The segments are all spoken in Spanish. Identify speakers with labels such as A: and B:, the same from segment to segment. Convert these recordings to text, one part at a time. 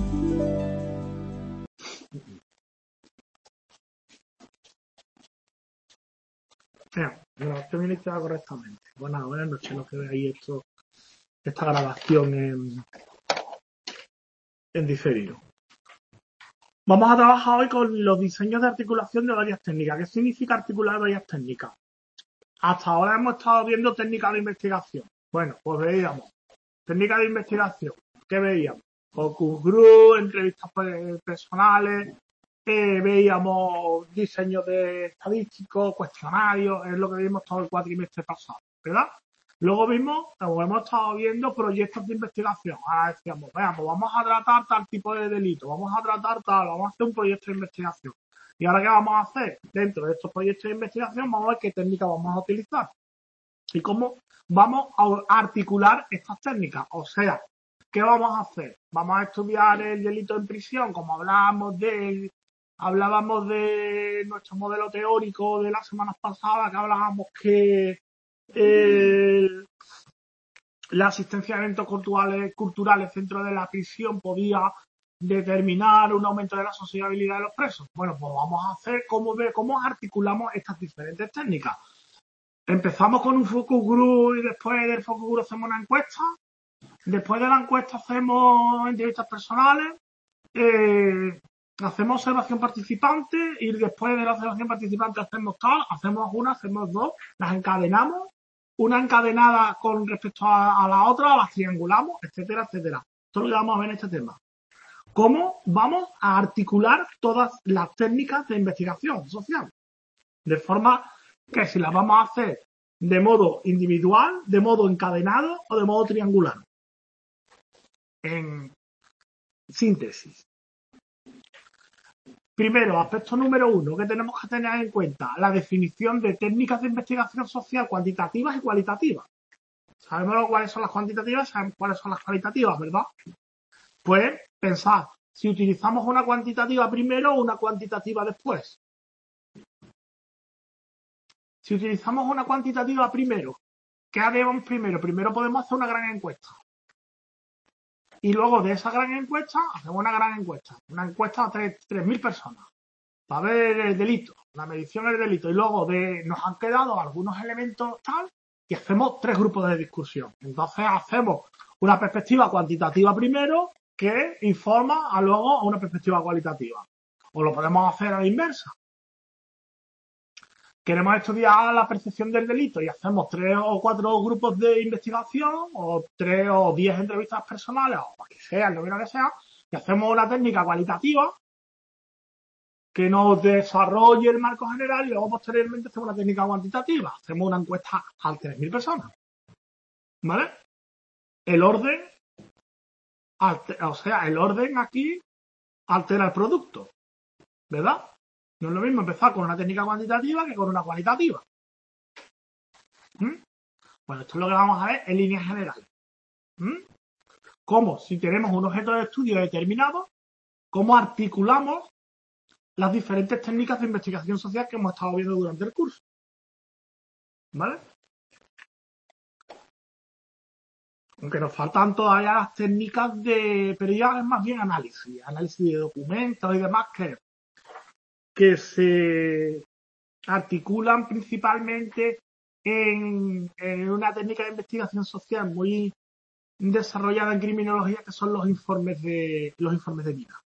A: Grabación iniciada correctamente. Buenas noches, los que veáis esta grabación en diferido. Vamos a trabajar hoy con los diseños de articulación de varias técnicas. ¿Qué significa articular varias técnicas? Hasta ahora hemos estado viendo técnicas de investigación. Bueno, pues veíamos técnicas de investigación. ¿Qué veíamos? Focus group, entrevistas personales, veíamos diseños de estadísticos, cuestionarios, es lo que vimos todo el cuatrimestre pasado, ¿verdad? Luego vimos, o hemos estado viendo proyectos de investigación. Ahora decíamos, veamos, pues vamos a tratar tal tipo de delito, vamos a tratar tal, vamos a hacer un proyecto de investigación. ¿Y ahora qué vamos a hacer? Dentro de estos proyectos de investigación vamos a ver qué técnicas vamos a utilizar y cómo vamos a articular estas técnicas. O sea, ¿qué vamos a hacer? Vamos a estudiar el delito en prisión, como hablábamos de nuestro modelo teórico de las semanas pasadas, que hablábamos que la asistencia a eventos culturales dentro de la prisión podía determinar un aumento de la sociabilidad de los presos. Bueno, pues vamos a hacer cómo articulamos estas diferentes técnicas. Empezamos con un focus group y después del focus group hacemos una encuesta. Después de la encuesta hacemos entrevistas personales. Hacemos observación participante y después de la observación participante hacemos una, hacemos dos, las encadenamos, una encadenada con respecto a la otra, las triangulamos, etcétera, etcétera. Esto es lo que vamos a ver en este tema. ¿Cómo vamos a articular todas las técnicas de investigación social? De forma que si las vamos a hacer de modo individual, de modo encadenado o de modo triangular. En síntesis. Primero, aspecto número 1 que tenemos que tener en cuenta, la definición de técnicas de investigación social cuantitativas y cualitativas. Sabemos cuáles son las cuantitativas, sabemos cuáles son las cualitativas, ¿verdad? Pues pensad, si utilizamos una cuantitativa primero o una cuantitativa después. Si utilizamos una cuantitativa primero, ¿qué haremos primero? Primero podemos hacer una gran encuesta. Y luego de esa gran encuesta, hacemos una gran encuesta. Una encuesta a 3.000 personas. Para ver el delito, la medición del delito. Y luego nos han quedado algunos elementos tal y hacemos 3 grupos de discusión. Entonces hacemos una perspectiva cuantitativa primero que informa luego a una perspectiva cualitativa. O lo podemos hacer a la inversa. Queremos estudiar la percepción del delito y hacemos 3 o 4 grupos de investigación o 3 o 10 entrevistas personales o lo que sea, lo que sea, y hacemos una técnica cualitativa que nos desarrolle el marco general y luego posteriormente hacemos una técnica cuantitativa. Hacemos una encuesta a 3.000 personas. ¿Vale? El orden, el orden aquí altera el producto. ¿Verdad? No es lo mismo empezar con una técnica cuantitativa que con una cualitativa. Bueno, esto es lo que vamos a ver en líneas generales. Cómo, si tenemos un objeto de estudio determinado, cómo articulamos las diferentes técnicas de investigación social que hemos estado viendo durante el curso. ¿Vale? Aunque nos faltan todavía las técnicas pero ya es más bien análisis de documentos y demás que se articulan principalmente en una técnica de investigación social muy desarrollada en criminología, que son los informes de vida,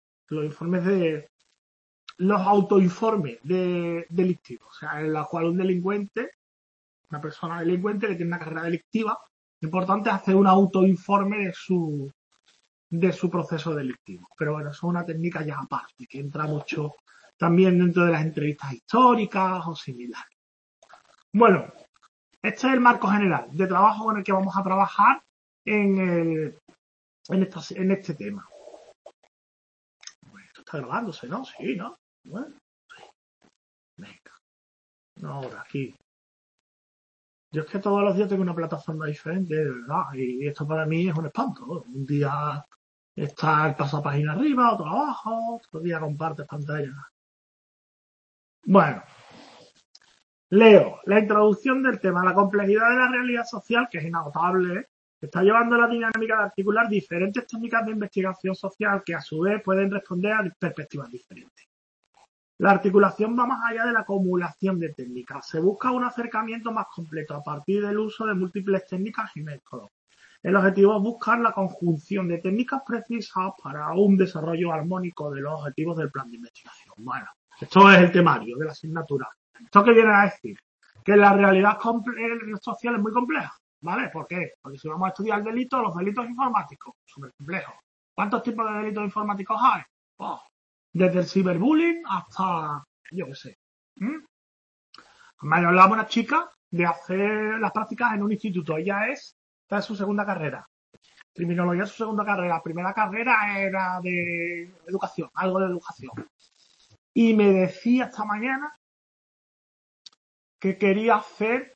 A: los autoinformes delictivos, o sea, en los cuales un delincuente, una persona delincuente que tiene una carrera delictiva, lo importante es hacer un autoinforme de su proceso delictivo. Pero bueno, eso es una técnica ya aparte, que entra mucho también dentro de las entrevistas históricas o similares. Bueno, este es el marco general de trabajo con el que vamos a trabajar en este tema. Bueno, esto está grabándose, ¿no? Sí, ¿no? Bueno, sí. Venga. Ahora, aquí. Yo es que todos los días tengo una plataforma diferente, de verdad, y esto para mí es un espanto. Un día está el pasapágina arriba, otro abajo, otro día compartes pantalla. Bueno, leo la introducción del tema, la complejidad de la realidad social, que es inagotable, Está llevando la dinámica de articular diferentes técnicas de investigación social que a su vez pueden responder a perspectivas diferentes. La articulación va más allá de la acumulación de técnicas. Se busca un acercamiento más completo a partir del uso de múltiples técnicas y métodos. El objetivo es buscar la conjunción de técnicas precisas para un desarrollo armónico de los objetivos del plan de investigación. Bueno, esto es el temario de la asignatura. ¿Esto qué viene a decir? Que la realidad social es muy compleja. ¿Vale? ¿Por qué? Porque si vamos a estudiar delitos, los delitos informáticos, súper complejos. ¿Cuántos tipos de delitos informáticos hay? Oh, desde el ciberbullying hasta, yo qué sé. Me hablaba una chica de hacer las prácticas en un instituto. Ella está en su segunda carrera. Criminología es su segunda carrera. La primera carrera era de educación, algo de educación. Y me decía esta mañana que quería hacer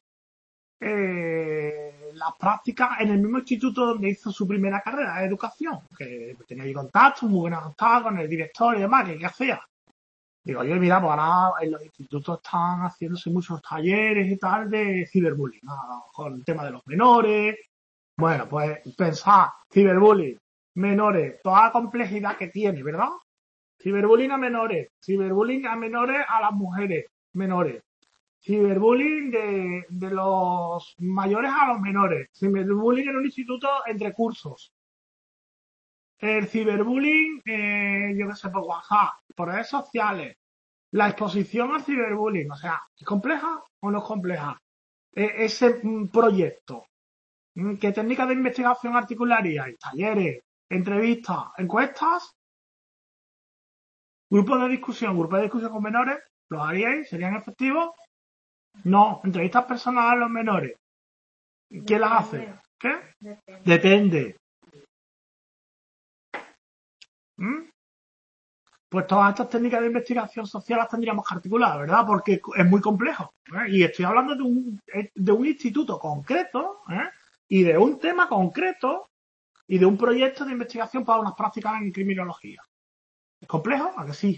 A: las prácticas en el mismo instituto donde hizo su primera carrera de educación, que tenía ahí contacto, muy buena amistad con el director y demás, que qué hacía. Digo, oye, mira, pues ahora en los institutos están haciéndose muchos talleres y tal de ciberbullying, con el tema de los menores. Bueno, pues pensad, ciberbullying, menores, toda la complejidad que tiene, ¿verdad? Ciberbullying a menores a las mujeres menores. Ciberbullying de los mayores a los menores. Ciberbullying en un instituto entre cursos. El ciberbullying, yo qué sé, por WhatsApp, por redes sociales. La exposición al ciberbullying, o sea, ¿es compleja o no es compleja? Ese proyecto. ¿Qué técnicas de investigación articularíais? Talleres, entrevistas, encuestas, grupos de discusión con menores, ¿los haríais? ¿Serían efectivos? No, entrevistas personales a los menores. ¿Quién las hace? ¿Qué? Depende. Pues todas estas técnicas de investigación social las tendríamos que articular, ¿verdad? Porque es muy complejo. Y estoy hablando de un instituto concreto, y de un tema concreto, y de un proyecto de investigación para unas prácticas en criminología. ¿Es complejo? ¿A que sí?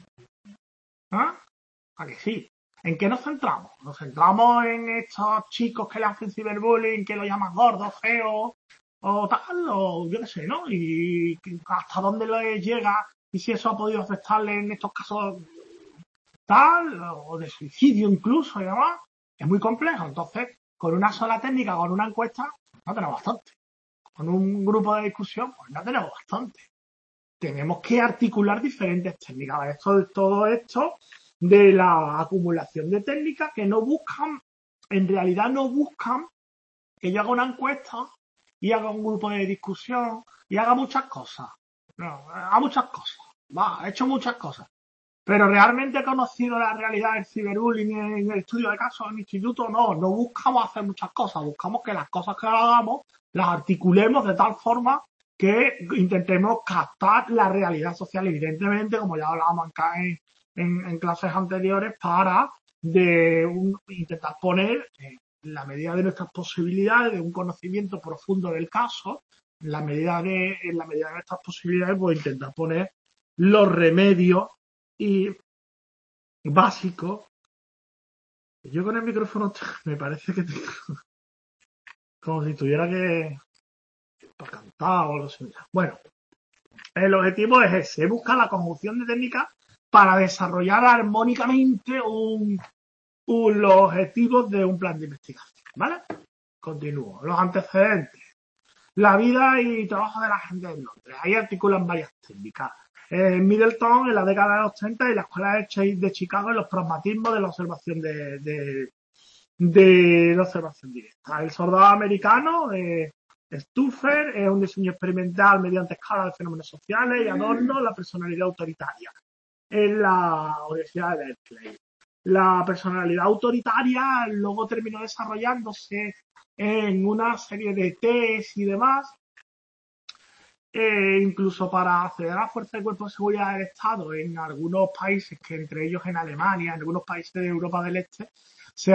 A: ¿A que sí? ¿En qué nos centramos? ¿Nos centramos en estos chicos que le hacen ciberbullying, que lo llaman gordos, feos, o tal, o yo qué sé, ¿no? Y hasta dónde les llega y si eso ha podido afectarle en estos casos tal, o de suicidio incluso y demás? Es muy complejo. Entonces, con una sola técnica, con una encuesta, no tenemos bastante. Con un grupo de discusión, pues no tenemos bastante. Tenemos que articular diferentes técnicas. Todo esto de la acumulación de técnicas que no buscan, en realidad no buscan que yo haga una encuesta y haga un grupo de discusión y haga muchas cosas. No, haga muchas cosas. He hecho muchas cosas. Pero realmente he conocido la realidad del ciberbullying en el estudio de casos en el instituto. No buscamos hacer muchas cosas. Buscamos que las cosas que hagamos las articulemos de tal forma que intentemos captar la realidad social, evidentemente, como ya hablábamos acá en clases anteriores, para intentar poner en la medida de nuestras posibilidades, de un conocimiento profundo del caso, en la medida de nuestras posibilidades, pues intentar poner los remedios y básicos. Yo con el micrófono me parece que tengo como si tuviera que para cantar o algo similar. Bueno, el objetivo es ese, buscar la conjunción de técnicas para desarrollar armónicamente los objetivos de un plan de investigación, ¿vale? Continúo. Los antecedentes. La vida y trabajo de la gente en Londres. Ahí articulan varias técnicas. En Middleton, en la década de los 30, y la escuela de Chicago, en los pragmatismos de la observación de la observación directa. El soldado americano de Stuffer es un diseño experimental mediante escala de fenómenos sociales y Adorno la personalidad autoritaria en la Universidad de Berkeley. La personalidad autoritaria luego terminó desarrollándose en una serie de test y demás, incluso para acceder a la Fuerza de Cuerpo de Seguridad del Estado en algunos países, que entre ellos en Alemania, en algunos países de Europa del Este, se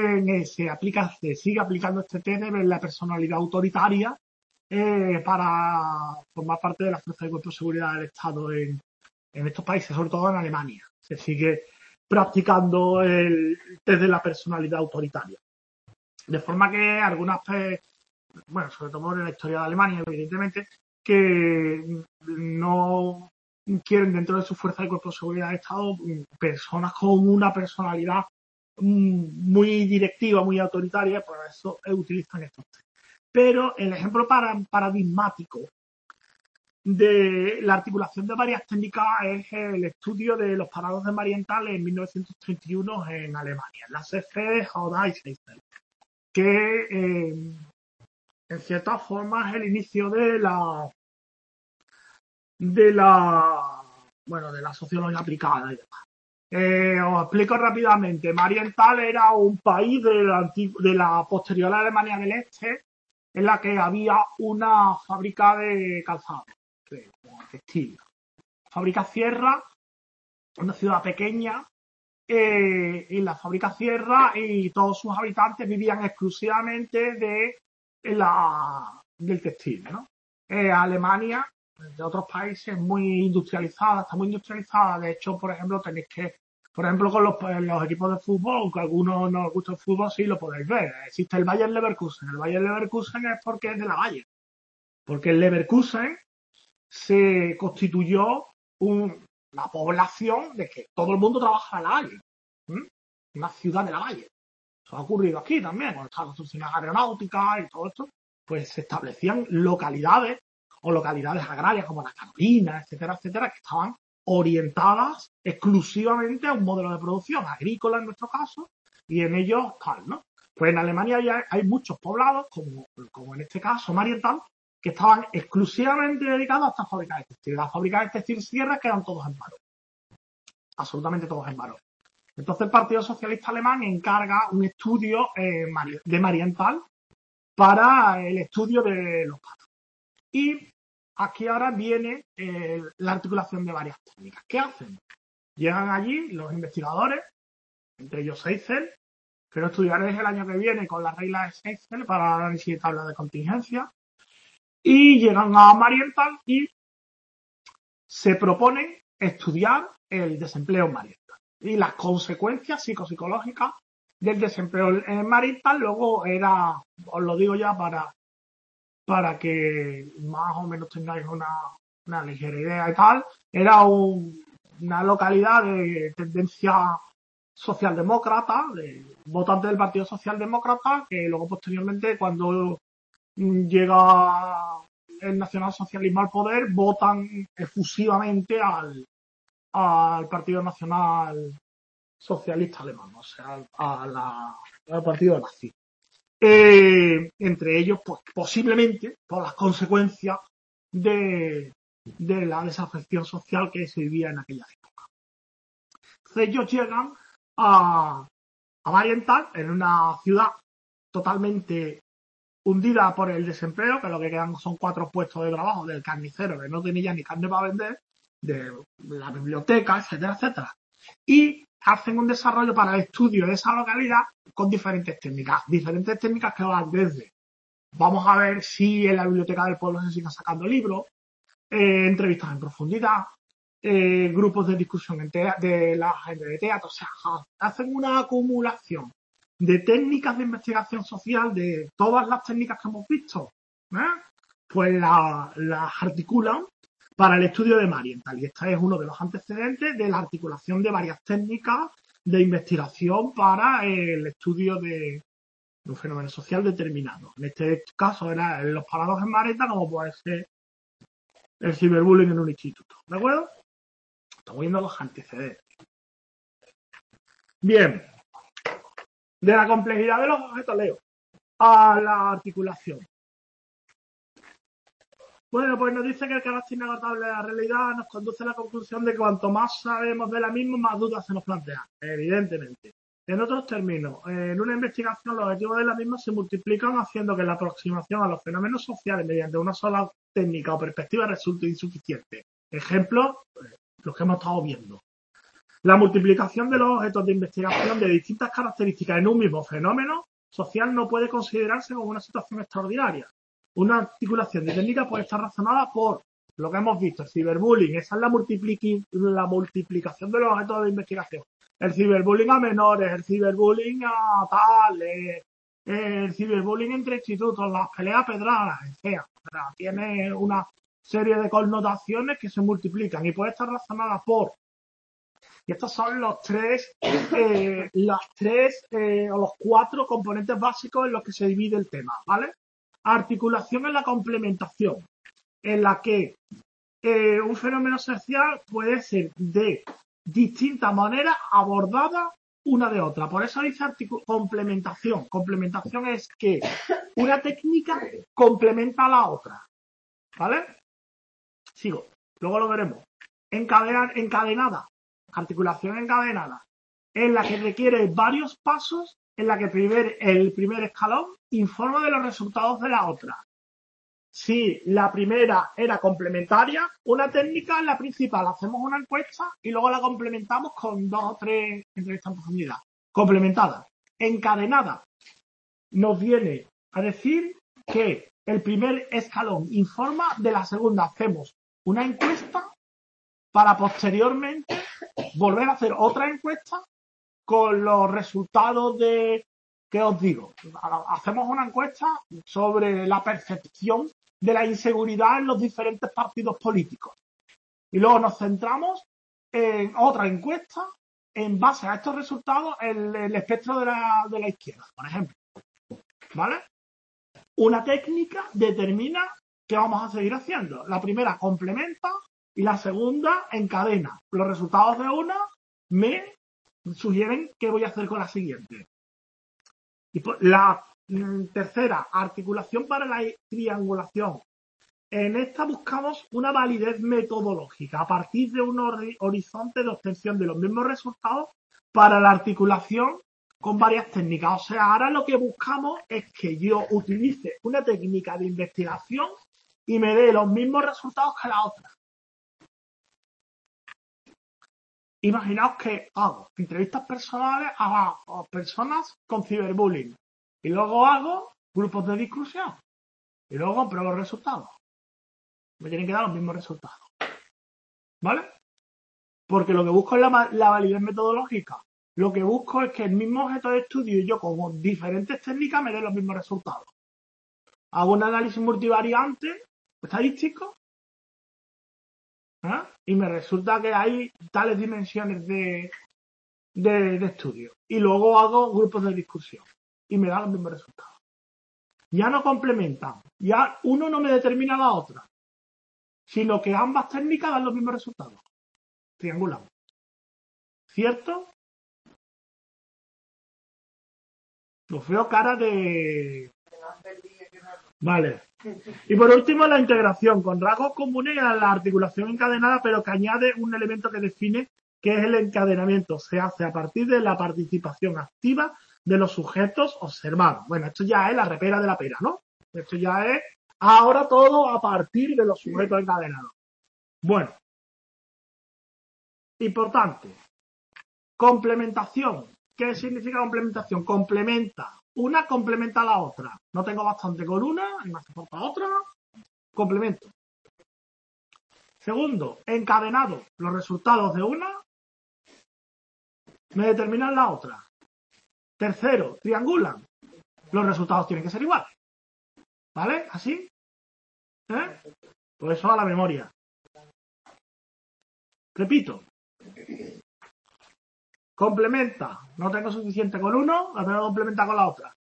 A: sigue aplicando este test de la personalidad autoritaria para formar parte de la Fuerza de Cuerpo de Seguridad del Estado en estos países, sobre todo en Alemania. Se sigue practicando el test de la personalidad autoritaria. De forma que algunas bueno, sobre todo en la historia de Alemania, evidentemente, que no quieren dentro de su fuerza y cuerpo de seguridad de Estado personas con una personalidad muy directiva, muy autoritaria, por eso utilizan estos tres. Pero el ejemplo paradigmático de la articulación de varias técnicas es el estudio de los parados de Marienthal en 1931 en Alemania, la CFE Haudai-Seisel, que en cierta forma es el inicio de la sociología aplicada y demás. Os explico rápidamente. Marienthal era un país de la posterior Alemania del Este en la que había una fábrica de calzado, textil. Fábrica Sierra, una ciudad pequeña, y la fábrica Sierra y todos sus habitantes vivían exclusivamente del textil, ¿no? Alemania, de otros países, muy industrializada, está muy industrializada. De hecho, por ejemplo, tenéis que, por ejemplo, con los equipos de fútbol, aunque a algunos no os gusta el fútbol, sí lo podéis ver. Existe el Bayer Leverkusen. El Bayer Leverkusen es porque es de la Bayer. Porque el Leverkusen se constituyó una población de que todo el mundo trabaja en la Bayer. Una ciudad de la Bayer. Eso ha ocurrido aquí también, cuando estaban construcciones aeronáuticas y todo esto, pues se establecían localidades o localidades agrarias como la Carolina, etcétera, etcétera, que estaban orientadas exclusivamente a un modelo de producción agrícola en nuestro caso, y en ellos tal, ¿no? Pues en Alemania hay muchos poblados, como en este caso Marienthal, que estaban exclusivamente dedicados a estas fábricas de textil. Las fábricas de textil Sierra quedan todos en paro. Absolutamente todos en paro. Entonces el Partido Socialista Alemán encarga un estudio de Marienthal para el estudio de los paros. Y aquí ahora viene la articulación de varias técnicas. ¿Qué hacen? Llegan allí los investigadores, entre ellos Seisel, que lo estudiaréis el año que viene con las reglas de Seisel para análisis de tablas de contingencia, y llegan a Marienthal y se proponen estudiar el desempleo en Marienthal y las consecuencias psicológicas del desempleo en Marienthal. Luego os lo digo ya para que más o menos tengáis una ligera idea y tal, era una localidad de tendencia socialdemócrata, de votantes del Partido Socialdemócrata, que luego posteriormente cuando llega el nacionalsocialismo al poder, votan efusivamente al Partido Nacional Socialista Alemán, o sea, al partido nazi. Entre ellos, pues posiblemente por las consecuencias de la desafección social que se vivía en aquella época. Entonces ellos llegan a Marienthal, en una ciudad totalmente hundida por el desempleo, que lo que quedan son 4 puestos de trabajo, del carnicero, que no tenía ni carne para vender, de la biblioteca, etcétera, etcétera. Y hacen un desarrollo para el estudio de esa localidad con diferentes técnicas que van desde, vamos a ver si en la biblioteca del pueblo se siguen sacando libros, entrevistas en profundidad, grupos de discusión de la gente de teatro, o sea, hacen una acumulación de técnicas de investigación social, de todas las técnicas que hemos visto, pues las articulan para el estudio de Marienthal. Y este es uno de los antecedentes de la articulación de varias técnicas de investigación para el estudio de un fenómeno social determinado. En este caso eran los parados en Marienthal, como puede ser el ciberbullying en un instituto. ¿De acuerdo? Estamos viendo los antecedentes. Bien. De la complejidad de los objetos, leo, a la articulación. Bueno, pues nos dice que el carácter inagotable de la realidad nos conduce a la conclusión de que cuanto más sabemos de la misma, más dudas se nos plantean, evidentemente. En otros términos, en una investigación los objetivos de la misma se multiplican haciendo que la aproximación a los fenómenos sociales mediante una sola técnica o perspectiva resulte insuficiente. Ejemplo, los que hemos estado viendo. La multiplicación de los objetos de investigación de distintas características en un mismo fenómeno social no puede considerarse como una situación extraordinaria. Una articulación de técnicas puede estar razonada por lo que hemos visto, el ciberbullying. Esa es la multiplicación de los objetos de investigación. El ciberbullying a menores, el ciberbullying a tal, el ciberbullying entre institutos, las peleas pedradas, etc. Tiene una serie de connotaciones que se multiplican y puede estar relacionada por. Y estos son los tres o los cuatro componentes básicos en los que se divide el tema, ¿vale? Articulación en la complementación, en la que un fenómeno social puede ser de distintas maneras abordada una de otra. Por eso dice complementación. Complementación es que una técnica complementa a la otra. ¿Vale? Sigo. Luego lo veremos. Encadenada. Articulación encadenada. En la que requiere varios pasos, en la que el primer escalón informa de los resultados de la otra. Si la primera era complementaria, una técnica es la principal. Hacemos una encuesta y luego la complementamos con 2 o 3 entrevistas en profundidad. Complementada. Encadenada. Nos viene a decir que el primer escalón informa de la segunda. Hacemos una encuesta para posteriormente volver a hacer otra encuesta con los resultados de... ¿Qué os digo? Hacemos una encuesta sobre la percepción de la inseguridad en los diferentes partidos políticos. Y luego nos centramos en otra encuesta en base a estos resultados en el espectro de la izquierda, por ejemplo. ¿Vale? Una técnica determina qué vamos a seguir haciendo. La primera complementa y la segunda encadena. Los resultados de una me sugieren qué voy a hacer con la siguiente. Y la tercera, articulación para la triangulación. En esta buscamos una validez metodológica a partir de un horizonte de obtención de los mismos resultados para la articulación con varias técnicas. O sea, ahora lo que buscamos es que yo utilice una técnica de investigación y me dé los mismos resultados que la otra. Imaginaos que hago entrevistas personales a personas con ciberbullying y luego hago grupos de discusión y luego pruebo los resultados. Me tienen que dar los mismos resultados. ¿Vale? Porque lo que busco es la validez metodológica. Lo que busco es que el mismo objeto de estudio y yo con diferentes técnicas me den los mismos resultados. Hago un análisis multivariante estadístico y me resulta que hay tales dimensiones de estudio. Y luego hago grupos de discusión y me da los mismos resultados. Ya no complementan. Ya uno no me determina la otra, sino que ambas técnicas dan los mismos resultados. Triangulan. ¿Cierto? Os veo cara de... Vale. Y por último, la integración con rasgos comunes a la articulación encadenada, pero que añade un elemento que define qué es el encadenamiento. Se hace a partir de la participación activa de los sujetos observados. Bueno, esto ya es la repera de la pera, ¿no? Esto ya es ahora todo a partir de los sujetos encadenados. Bueno. Importante. Complementación. ¿Qué significa complementación? Complementa. Una complementa a la otra. No tengo bastante con una y me hace falta otra. Complemento. Segundo, encadenado. Los resultados de una me determinan la otra. Tercero, triangulan. Los resultados tienen que ser iguales. ¿Vale? ¿Así? Pues eso a la memoria. Repito. Complementa. No tengo suficiente con uno, la tengo que complementar con la otra.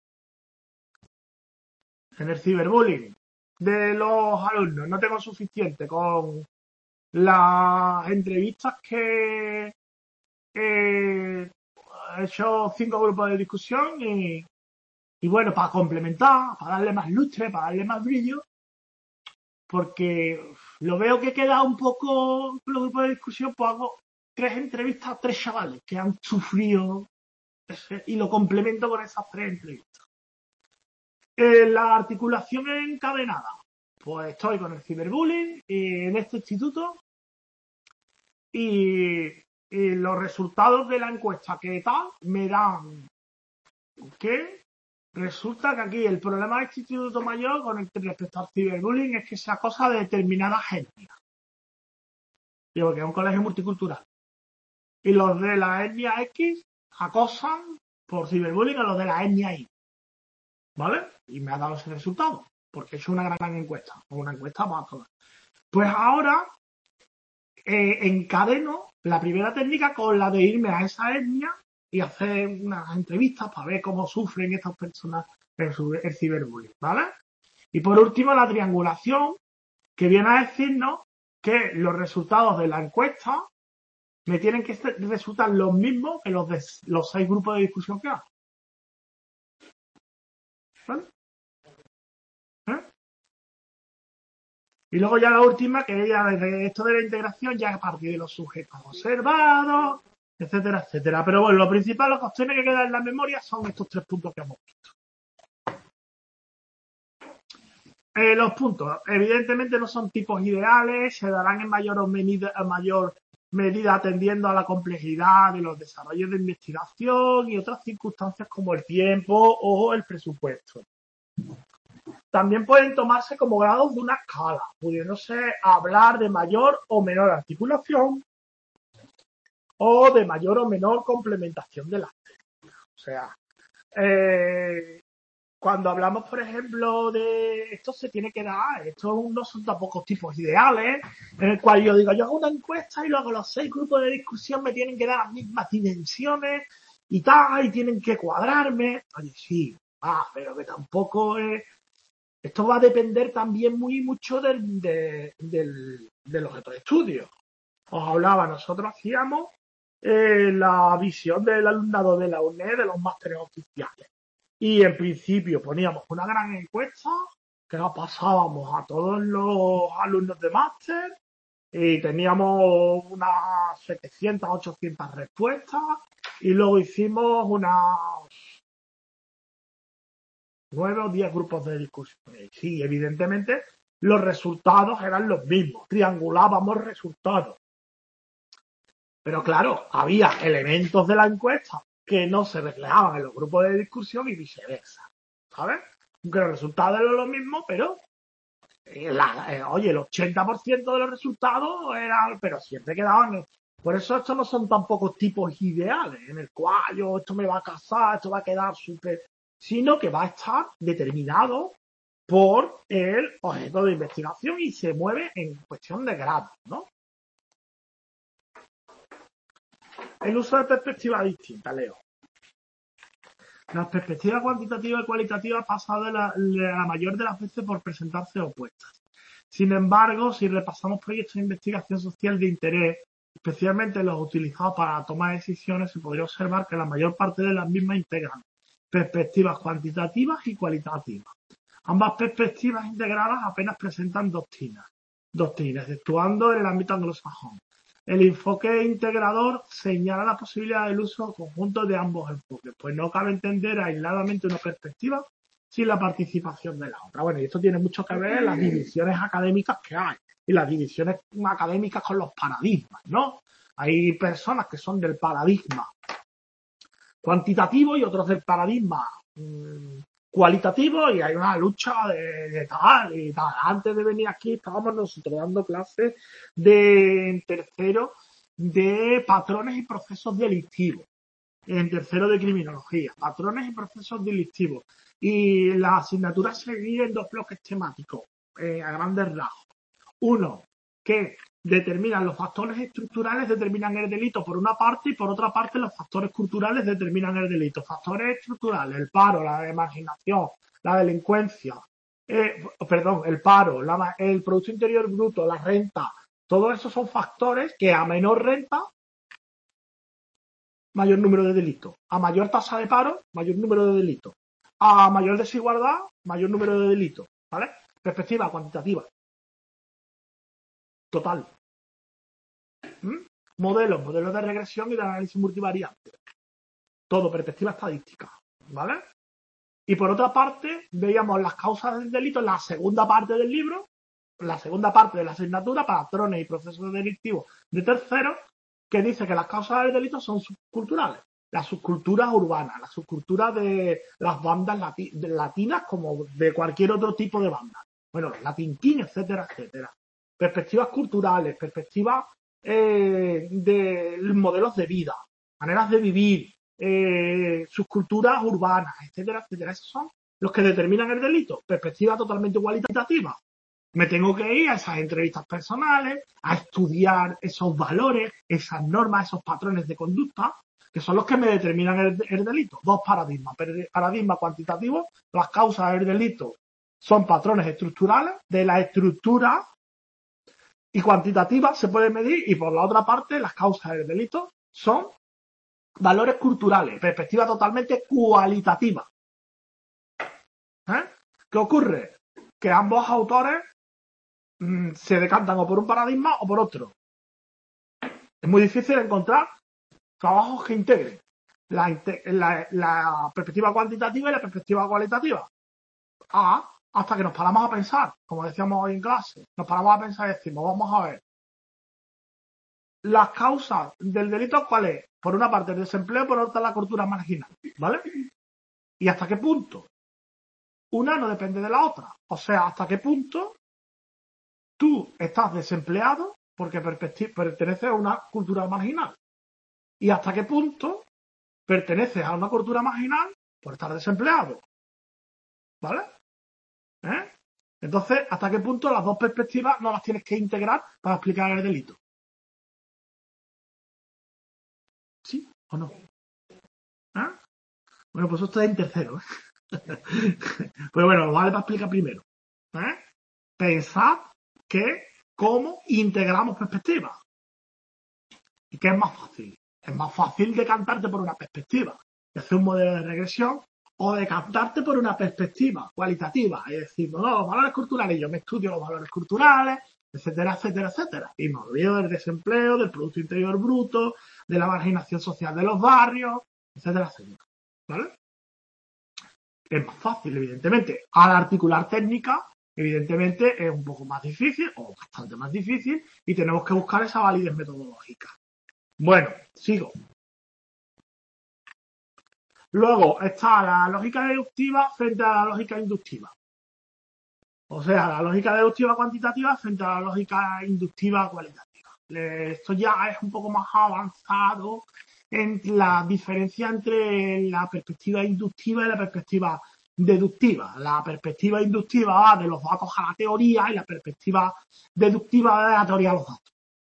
A: En el ciberbullying de los alumnos no tengo suficiente con las entrevistas que he hecho 5 grupos de discusión y bueno, para complementar, para darle más lustre, para darle más brillo, porque lo veo que queda un poco con los grupos de discusión, pues hago 3 entrevistas a 3 chavales que han sufrido y lo complemento con esas 3 entrevistas. La articulación encadenada. Pues estoy con el ciberbullying en este instituto y los resultados de la encuesta que tal me dan que resulta que aquí el problema del instituto mayor con respecto al ciberbullying es que se acosa de determinadas etnias. Digo que es un colegio multicultural. Y los de la etnia X acosan por ciberbullying a los de la etnia Y. ¿vale? Y me ha dado ese resultado, porque he hecho una gran encuesta, una encuesta para todas. Pues ahora encadeno la primera técnica con la de irme a esa etnia y hacer unas entrevistas para ver cómo sufren estas personas el ciberbullying, ¿vale? Y por último, la triangulación, que viene a decirnos que los resultados de la encuesta me tienen que resultar los mismos que los de los 6 grupos de discusión que hay. ¿Vale? ¿Eh? Y luego ya la última, que ya desde esto de la integración, ya a partir de los sujetos observados, etcétera, etcétera. Pero bueno, lo principal, lo que os tiene que quedar en la memoria son estos 3 puntos que hemos visto. Los puntos, evidentemente no son tipos ideales, se darán en mayor medida atendiendo a la complejidad de los desarrollos de investigación y otras circunstancias como el tiempo o el presupuesto. También pueden tomarse como grados de una escala, pudiéndose hablar de mayor o menor articulación o de mayor o menor complementación de las técnicas. O sea, cuando hablamos, por ejemplo, de esto se tiene que dar, estos no son tampoco tipos ideales, en el cual yo digo, yo hago una encuesta y luego los 6 grupos de discusión me tienen que dar las mismas dimensiones y tal, y tienen que cuadrarme. Oye, sí, pero que tampoco es... Esto va a depender también muy mucho del objeto de estudio. Os hablaba, nosotros hacíamos la visión del alumnado de la UNED de los másteres oficiales. Y en principio poníamos una gran encuesta que la pasábamos a todos los alumnos de máster y teníamos unas 700, 800 respuestas y luego hicimos unas 9 o 10 grupos de discusión. Sí, evidentemente los resultados eran los mismos, triangulábamos resultados. Pero claro, había elementos de la encuesta que no se reflejaban en los grupos de discusión y viceversa, ¿sabes? Aunque los resultados eran los mismos, pero oye, el 80% de los resultados eran, pero siempre quedaban. Por eso estos no son tampoco tipos ideales, en el cual esto me va a casar, esto va a quedar súper, sino que va a estar determinado por el objeto de investigación y se mueve en cuestión de grados, ¿no? El uso de perspectivas distintas, Leo. Las perspectivas cuantitativas y cualitativas pasan de la mayor de las veces por presentarse opuestas. Sin embargo, si repasamos proyectos de investigación social de interés, especialmente los utilizados para la toma de decisiones, se podría observar que la mayor parte de las mismas integran perspectivas cuantitativas y cualitativas. Ambas perspectivas integradas apenas presentan doctrinas, exceptuando en el ámbito anglosajón. El enfoque integrador señala la posibilidad del uso conjunto de ambos enfoques, pues no cabe entender aisladamente una perspectiva sin la participación de la otra. Bueno, y esto tiene mucho que ver en las divisiones académicas que hay, y las divisiones académicas con los paradigmas, ¿no? Hay personas que son del paradigma cuantitativo y otros del paradigma cualitativo, y hay una lucha de tal y tal. Antes de venir aquí estábamos nosotros dando clases de tercero de patrones y procesos delictivos, en tercero de criminología, patrones y procesos delictivos, y la asignatura se divide en 2 bloques temáticos a grandes rasgos. Uno, que determinan los factores estructurales, determinan el delito por una parte, y por otra parte los factores culturales determinan el delito. Factores estructurales, el paro, la marginación, la delincuencia, el paro, el Producto Interior Bruto, la renta, todos esos son factores que a menor renta, mayor número de delitos. A mayor tasa de paro, mayor número de delitos. A mayor desigualdad, mayor número de delitos. ¿Vale? Perspectiva cuantitativa. Total. Modelos de regresión y de análisis multivariante. Todo, perspectiva estadística, ¿vale? Y por otra parte, veíamos las causas del delito en la segunda parte del libro, la segunda parte de la asignatura, patrones y procesos delictivos de tercero, que dice que las causas del delito son subculturales. Las subculturas urbanas, las subculturas de las bandas latinas como de cualquier otro tipo de banda. Bueno, Latin King, etcétera, etcétera. Perspectivas culturales, perspectivas de modelos de vida, maneras de vivir, subculturas urbanas, etcétera, etcétera. Esas son los que determinan el delito? Perspectiva totalmente cualitativa. Me tengo que ir a esas entrevistas personales, a estudiar esos valores, esas normas, esos patrones de conducta, que son los que me determinan el delito. Dos paradigmas. Paradigma cuantitativo, las causas del delito son patrones estructurales de la estructura, y cuantitativa se puede medir, y por la otra parte las causas del delito son valores culturales, perspectiva totalmente cualitativa. ¿Qué ocurre? Que ambos autores se decantan o por un paradigma o por otro. Es muy difícil encontrar trabajos que integren la perspectiva cuantitativa y la perspectiva cualitativa. Hasta que nos paramos a pensar, como decíamos hoy en clase, nos paramos a pensar y decimos, vamos a ver, las causas del delito, ¿cuál es? Por una parte el desempleo, por otra la cultura marginal, ¿vale? ¿Y hasta qué punto? Una no depende de la otra. O sea, ¿hasta qué punto tú estás desempleado porque perteneces a una cultura marginal? ¿Y hasta qué punto perteneces a una cultura marginal por estar desempleado? ¿Vale? Entonces, ¿hasta qué punto las dos perspectivas no las tienes que integrar para explicar el delito? ¿Sí o no? Bueno, pues eso está en tercero. Pues bueno, lo vale para explicar primero. Pensad cómo integramos perspectivas. ¿Y qué es más fácil? Es más fácil decantarte por una perspectiva y hacer un modelo de regresión, o decantarte por una perspectiva cualitativa y decir, no, los valores culturales, yo me estudio los valores culturales, etcétera, etcétera, etcétera. Y me olvido del desempleo, del Producto Interior Bruto, de la marginación social de los barrios, etcétera, etcétera. ¿Vale? Es más fácil, evidentemente. Al articular técnica, evidentemente es un poco más difícil, o bastante más difícil, y tenemos que buscar esa validez metodológica. Bueno, sigo. Luego está la lógica deductiva frente a la lógica inductiva. O sea, la lógica deductiva cuantitativa frente a la lógica inductiva cualitativa. Esto ya es un poco más avanzado en la diferencia entre la perspectiva inductiva y la perspectiva deductiva. La perspectiva inductiva va de los datos a la teoría y la perspectiva deductiva va de la teoría a los datos.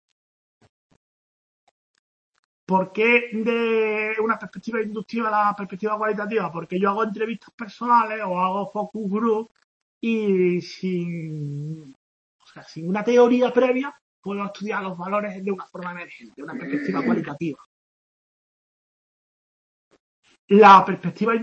A: ¿Por qué de una perspectiva inductiva a la perspectiva cualitativa? Porque yo hago entrevistas personales o hago focus group y sin una teoría previa puedo estudiar los valores de una forma emergente, de una perspectiva cualitativa. La perspectiva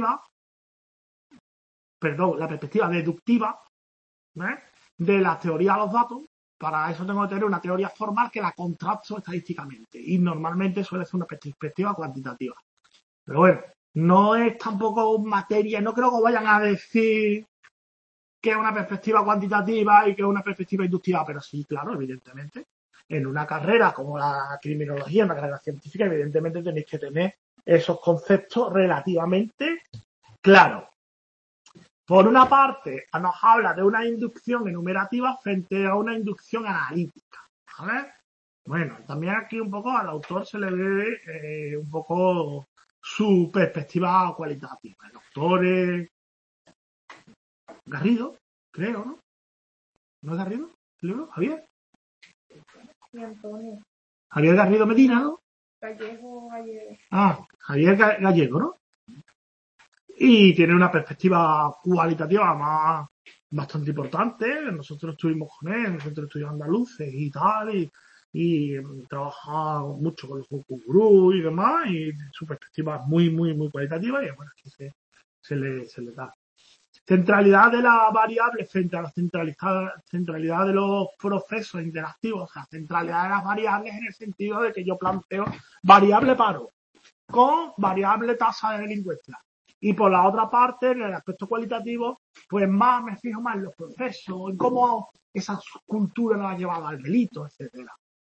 A: deductiva, de la teoría a los datos, para eso tengo que tener una teoría formal que la contrasto estadísticamente. Y normalmente suele ser una perspectiva cuantitativa. Pero bueno, no es tampoco materia, no creo que vayan a decir que es una perspectiva cuantitativa y que es una perspectiva inductiva, pero sí, claro, evidentemente. En una carrera como la criminología, una carrera científica, evidentemente tenéis que tener esos conceptos relativamente claros. Por una parte, nos habla de una inducción enumerativa frente a una inducción analítica, ¿vale? Bueno, también aquí un poco al autor se le ve un poco su perspectiva cualitativa. El autor es Garrido, creo, ¿no? ¿No es Garrido? ¿El libro? ¿Javier?
B: Y Antonio.
A: Javier Garrido Medina, ¿no?
B: Gallego.
A: Javier Gallego, ¿no? Y tiene una perspectiva cualitativa bastante importante. Nosotros estuvimos con él en el Centro de Estudios Andaluces y tal, y trabajamos mucho con los focus group y demás, y su perspectiva es muy, muy, muy cualitativa, y bueno, aquí se le da. Centralidad de la variable frente a la centralidad de los procesos interactivos, o sea, centralidad de las variables en el sentido de que yo planteo variable paro con variable tasa de delincuencia. Y por la otra parte, en el aspecto cualitativo, pues me fijo más en los procesos, en cómo esa cultura nos ha llevado al delito, etcétera.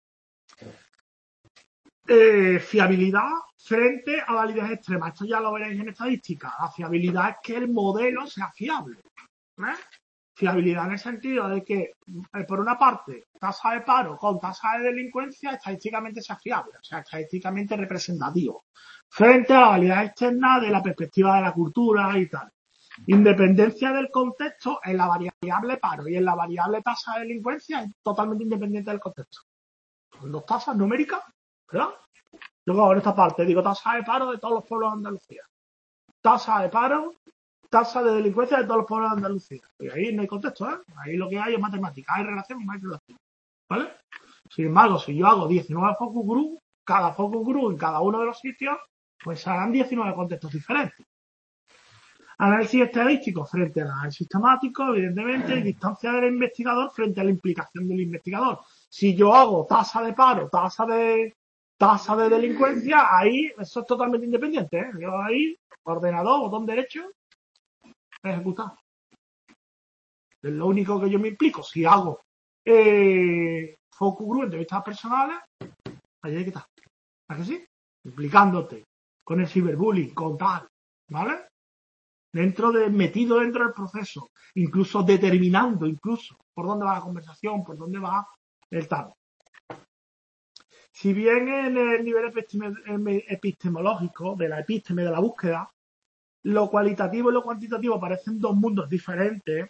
A: Fiabilidad frente a validez extrema. Esto ya lo veréis en estadística. La fiabilidad es que el modelo sea fiable. Fiabilidad en el sentido de que, por una parte, tasa de paro con tasa de delincuencia estadísticamente sea fiable, o sea, estadísticamente representativo, frente a la validez externa de la perspectiva de la cultura y tal. Independencia del contexto en la variable paro y en la variable tasa de delincuencia es totalmente independiente del contexto. Son dos tasas numéricas, ¿verdad? Luego en esta parte digo tasa de paro de todos los pueblos de Andalucía. Tasa de paro, tasa de delincuencia de todos los pueblos de Andalucía. Y ahí no hay contexto, ¿eh? Ahí lo que hay es matemática, hay relación y no hay relación. ¿Vale? Sin embargo, si yo hago 19 focus group, cada focus group en cada uno de los sitios, pues harán 19 contextos diferentes. Análisis estadístico frente al análisis sistemático, evidentemente, y distancia del investigador frente a la implicación del investigador. Si yo hago tasa de paro, tasa de delincuencia, ahí eso es totalmente independiente, ¿eh? Yo ahí, ordenador, botón derecho, ejecutar. Es lo único que yo me implico. Si hago focus group, entrevistas personales, ahí hay que estar. ¿A que sí? Implicándote con el ciberbullying, con tal, ¿vale? Metido dentro del proceso, incluso determinando, por dónde va la conversación, por dónde va el tal. Si bien en el nivel epistemológico, de la epísteme, de la búsqueda, lo cualitativo y lo cuantitativo parecen dos mundos diferentes,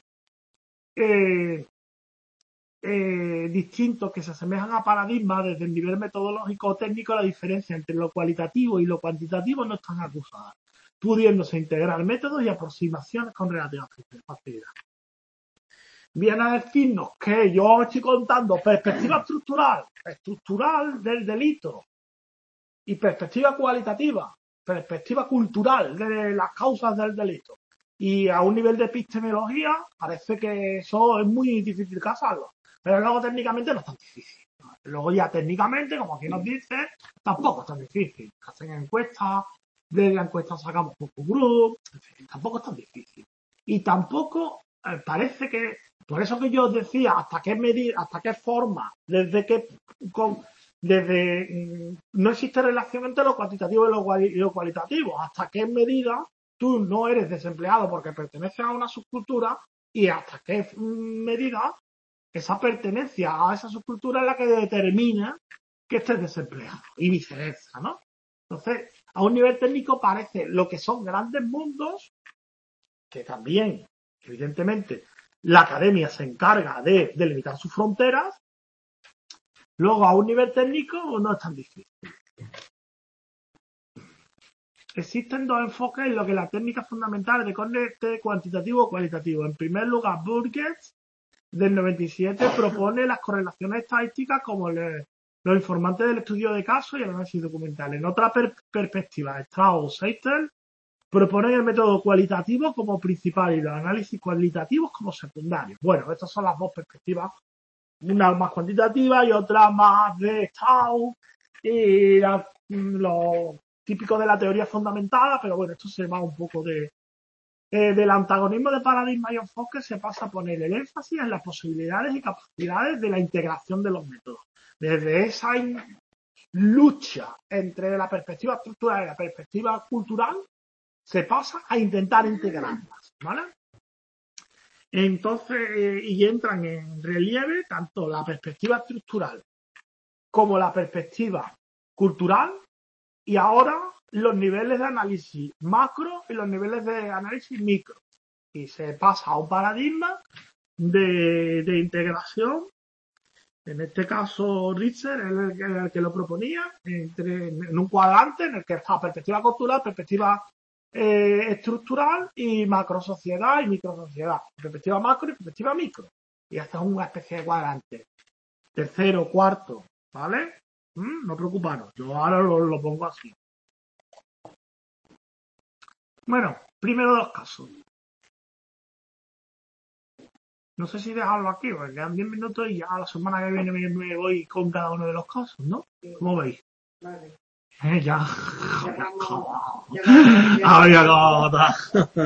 A: distintos que se asemejan a paradigmas desde el nivel metodológico o técnico. La diferencia entre lo cualitativo y lo cuantitativo no están acusadas, pudiéndose integrar métodos y aproximaciones con relativa facilidad. Viene a decirnos que yo estoy contando perspectiva estructural del delito, y perspectiva cualitativa, perspectiva cultural de las causas del delito. Y a un nivel de epistemología parece que eso es muy difícil casarlo. Pero luego técnicamente no es tan difícil. Luego ya técnicamente, como aquí nos dice, tampoco es tan difícil. Hacen encuestas, de la encuesta sacamos focus group, en fin, tampoco es tan difícil. Y tampoco parece que, por eso que yo os decía, hasta qué medida, hasta qué forma, no existe relación entre lo cuantitativo y lo cualitativo. Hasta qué medida tú no eres desempleado porque perteneces a una subcultura y hasta qué medida esa pertenencia a esa subcultura es la que determina que estés desempleado y viceversa, ¿no? Entonces, a un nivel técnico parece lo que son grandes mundos, que también, evidentemente, la academia se encarga de delimitar sus fronteras. Luego, a un nivel técnico, no es tan difícil. Existen dos enfoques en lo que la técnica fundamental de corte cuantitativo o cualitativo. En primer lugar, Burgess, del 97, propone las correlaciones estadísticas como los informantes del estudio de casos y el análisis documental. En otra perspectiva, Strauss y Seitel proponen el método cualitativo como principal y los análisis cualitativos como secundarios. Bueno, estas son las dos perspectivas, una más cuantitativa y otra más de Strauss y lo típico de la teoría fundamentada, pero bueno, esto se va un poco del antagonismo de paradigma y enfoque, se pasa a poner el énfasis en las posibilidades y capacidades de la integración de los métodos. Desde esa lucha entre la perspectiva estructural y la perspectiva cultural, se pasa a intentar integrarlas, ¿vale? Entonces, y entran en relieve tanto la perspectiva estructural como la perspectiva cultural, y ahora los niveles de análisis macro y los niveles de análisis micro. Y se pasa a un paradigma de integración. En este caso, Richter es el que lo proponía, en un cuadrante en el que está perspectiva cultural, perspectiva estructural y macrosociedad y microsociedad. Perspectiva macro y perspectiva micro. Y esta es una especie de cuadrante. Tercero, cuarto, ¿vale? No preocuparos, yo ahora lo pongo así. Bueno, primero de los casos. No sé si dejarlo aquí, porque quedan 10 minutos y ya la semana que viene me voy con cada uno de los casos, ¿no? ¿Cómo veis?
B: Vale.
A: Ya.
B: Había
A: acabado.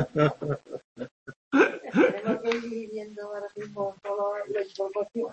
B: Tenemos que ir viendo ahora mismo toda la información.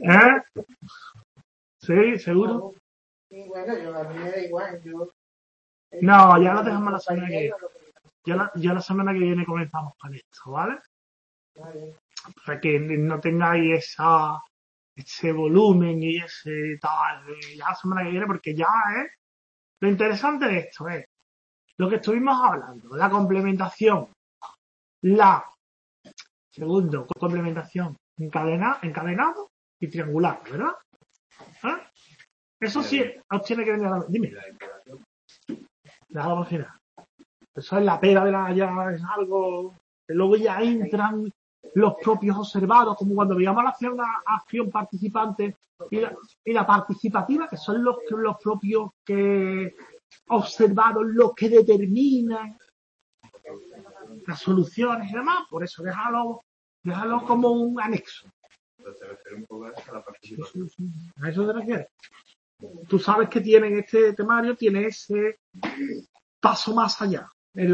A: Sí, seguro.
B: Sí, bueno, yo a mí me da igual.
A: No, ya lo dejamos la semana que viene. Ya la semana que viene comenzamos con esto, ¿vale?
B: Vale.
A: Para que no tengáis ese volumen y ese tal, ya la semana que viene, porque ya lo interesante de esto es lo que estuvimos hablando, la complementación Segundo, complementación. Encadenado y triangular, ¿verdad? ¿Ah? Eso sí, os tiene que venir a la... Dime. Déjalo al final. Eso es la pera de la... Ya es algo... Luego ya entran los propios observados, como cuando veíamos la acción participante y la participativa, que son los propios que observados los que determinan las soluciones y demás. Por eso déjalo como un anexo.
C: ¿Te refieres un poco a eso, a la participación?
A: Sí. ¿A eso te refieres? Tú sabes que tiene este temario, tiene ese paso más allá.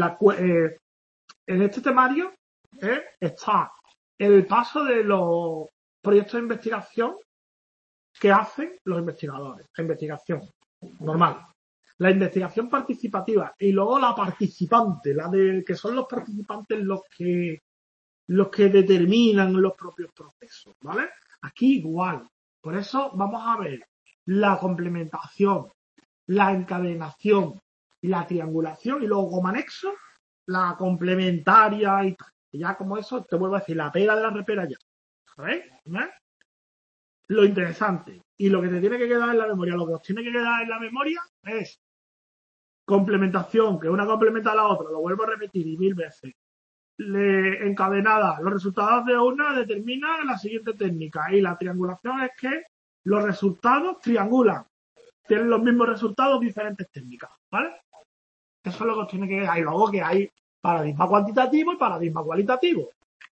A: En este temario está el paso de los proyectos de investigación que hacen los investigadores. La investigación normal. La investigación participativa y luego la participante, que son los participantes los que determinan los propios procesos, ¿vale? Aquí igual. Por eso vamos a ver la complementación, la encadenación y la triangulación y luego como anexo la complementaria y ya como eso te vuelvo a decir la pera de la repera ya. ¿Sabéis? ¿Ves? Lo interesante y lo que te tiene que quedar en la memoria, lo que os tiene que quedar en la memoria es complementación, que una complementa a la otra, lo vuelvo a repetir y 1000 veces. Encadenada, los resultados de una determinan la siguiente técnica y la triangulación es que los resultados triangulan, tienen los mismos resultados, diferentes técnicas, ¿vale? Eso es lo que os tiene que quedar. Y luego que hay paradigma cuantitativo y paradigma cualitativo.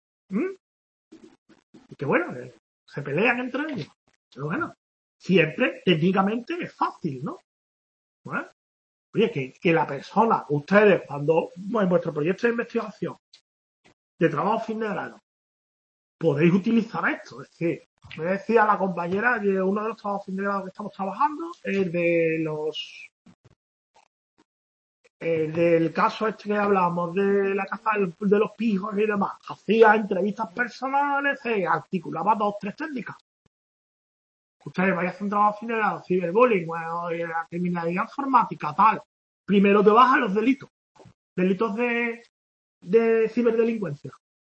A: Y que bueno, se pelean entre ellos. Pero bueno, siempre técnicamente es fácil, ¿no? ¿Vale? Oye, que la persona, ustedes, cuando en vuestro proyecto de investigación, de trabajo fin de grado, podéis utilizar esto. Es decir, me decía la compañera que uno de los trabajos fin de grado que estamos trabajando es del caso este que hablábamos de la caza de los pijos y demás. Hacía entrevistas personales, articulaba 2 o 3 técnicas. Ustedes vais a hacer un trabajo fin de grado, ciberbullying, la criminalidad informática, tal. Primero te vas a los delitos de ciberdelincuencia.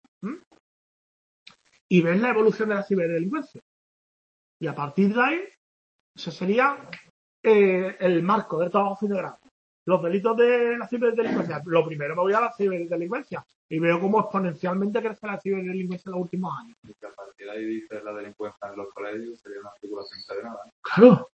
A: Y ves la evolución de la ciberdelincuencia. Y a partir de ahí, ese sería el marco del trabajo fin de grado. Los delitos de la ciberdelincuencia. Lo primero me voy a la ciberdelincuencia y veo cómo exponencialmente crece la ciberdelincuencia en los últimos años.
C: Y a partir de ahí dices la delincuencia en los colegios sería una articulación encadenada.
A: Claro.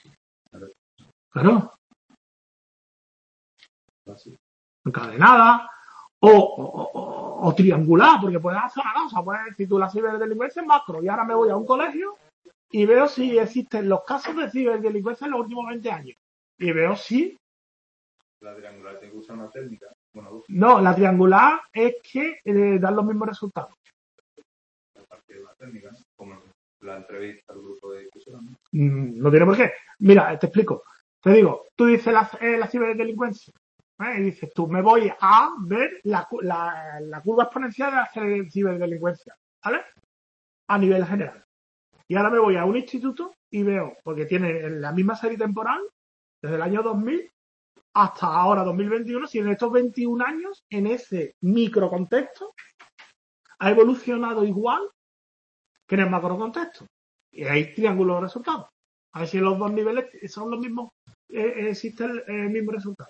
C: Así.
A: Encadenada o triangular, porque puedes hacer una cosa. Puedes decir tú la ciberdelincuencia en macro y ahora me voy a un colegio y veo si existen los casos de ciberdelincuencia en los últimos 20 años. Y veo si...
C: La triangular tiene que usar una técnica. Bueno,
A: no, la triangular es que dan los mismos resultados.
C: A partir de una técnica, ¿no? Como la entrevista al grupo de discusión.
A: No tiene por qué. Mira, te explico. Te digo, tú dices la ciberdelincuencia. Y dices tú, me voy a ver la curva exponencial de la ciberdelincuencia. ¿Vale? A nivel general. Y ahora me voy a un instituto y veo, porque tiene la misma serie temporal, desde el año 2000 hasta ahora 2021, si en estos 21 años, en ese microcontexto, ha evolucionado igual que en el macrocontexto. Y hay triángulos de resultados. A ver si los dos niveles son los mismos, existe el mismo resultado.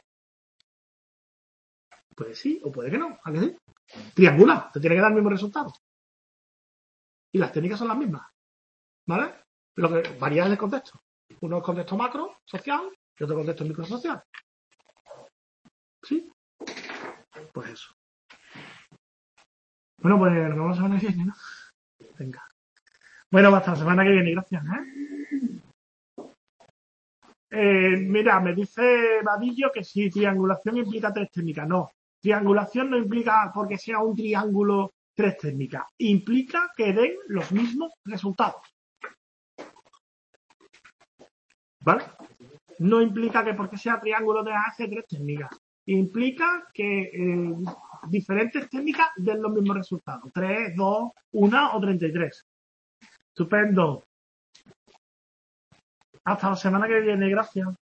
A: Puede sí o puede que no. ¿A qué sí? Triangular, te tiene que dar el mismo resultado. Y las técnicas son las mismas. ¿Vale? Lo que varía es el contexto. Uno es contexto macro, social, y otro contexto microsocial. ¿Sí? Pues eso. Bueno, pues nos vemos la semana que viene, ¿no? Venga. Bueno, hasta la semana que viene, gracias, mira, me dice Vadillo que si triangulación implica 3 técnicas. No, triangulación no implica porque sea un triángulo 3 técnicas. Implica que den los mismos resultados. ¿Vale? No implica que porque sea triángulo de hace 3 técnicas. Implica que diferentes técnicas den los mismos resultados. 3, 2, 1 o 33. Estupendo. Hasta la semana que viene, gracias.